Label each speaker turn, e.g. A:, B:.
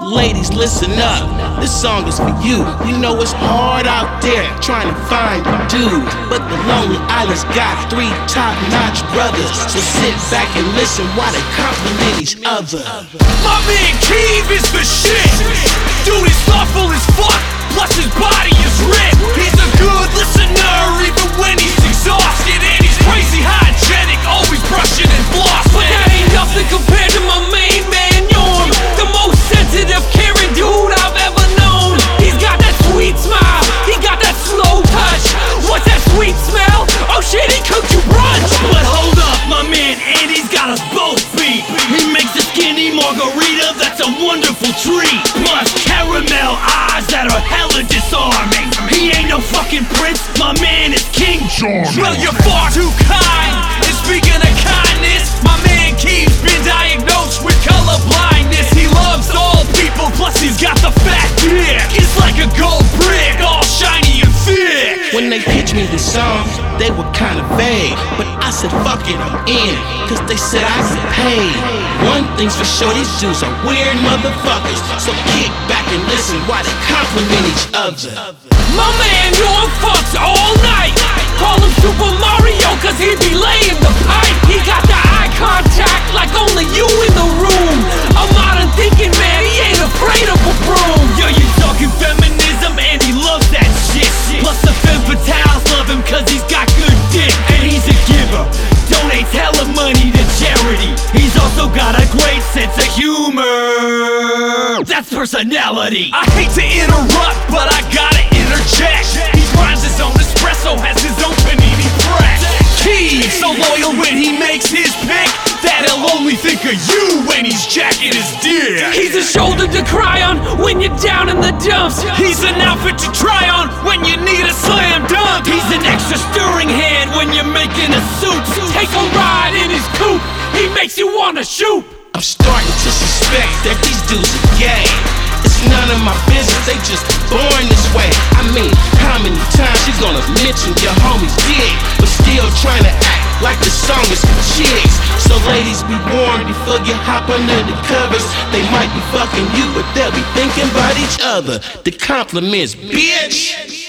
A: Ladies, listen up, this song is for you. You know it's hard out there trying to find a dude, but the Lonely Island's got 3 top-notch brothers. So sit back and listen while they compliment each other.
B: My man Keeve is the shit. Dude is thoughtful as fuck, plus his body is ripped. He's a good listener even when he's exhausted, and he's crazy hygienic, always brushing and flossing. But that ain't nothing compared to my main man Norm, the most sensitive, caring dude I've ever known. He's got that sweet smile, he got that slow touch. What's that sweet smell? Oh shit, he cooked you brunch. But hold up, my man Andy's got us both beat. He makes a skinny margarita that's a wonderful treat, plus caramel eyes that are hella disarming. He ain't no fucking prince, my man is King Charming. Well, you're far too kind. And speaking of kindness, my man Keeve's been diagnosed with color blindness. He loves all people, plus he's got the fat dick. It's like a gold brick, all shiny and thick.
A: When they pitched me the song, they were kinda vague, but I said fuck it, I'm in, cause they said I get paid. One thing's for sure, these Jews are weird motherfuckers, so kick back and listen while they compliment each other.
B: My man Norm fucks all night. Call him Super Mario cause he be laying the pipe. He got the eye contact like only you in the room. A modern thinking man, he ain't afraid of a broom. Yo, you talking feminism and he loves that shit. Plus the femme fatales love him cause he's got good dick. And he's a giver, donates hella money to charity. He's also got a great sense of humor. That's personality. I hate to interrupt, but I gotta interject. He grinds his own espresso, has his own panini press. Keeve, so loyal when he makes his pick that he'll only think of you when he's jacking his dick. He's a shoulder to cry on when you're down in the dumps. He's an outfit to try on when you need a slam dunk. He's an extra stirring hand when you're making a soup. Take a ride in his coupe, he makes you wanna shoot.
A: I'm starting to suspect that these dudes are gay. It's none of my business, they just born this way. I mean, how many times you gonna mention your homie's dick, but still trying to act like the song is for chicks? So ladies, be warned before you hop under the covers. They might be fucking you, but they'll be thinking about each other. The compliments, bitch.